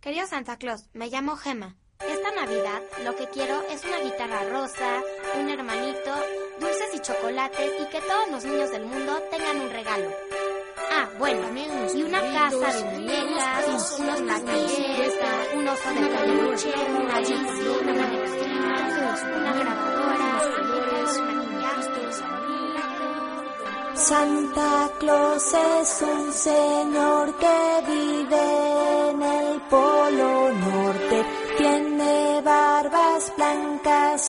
Querido Santa Claus, me llamo Gema. Esta Navidad lo que quiero es una guitarra rosa, un hermanito, dulces y chocolates y que todos los niños del mundo tengan un regalo. Ah, bueno, y una casa de muñecas, unos platillos, un oso de peluche, una bicicleta, una grabadora, maquillajes. Santa Claus es un señor que vive en el Polo Norte. Tiene barbas blancas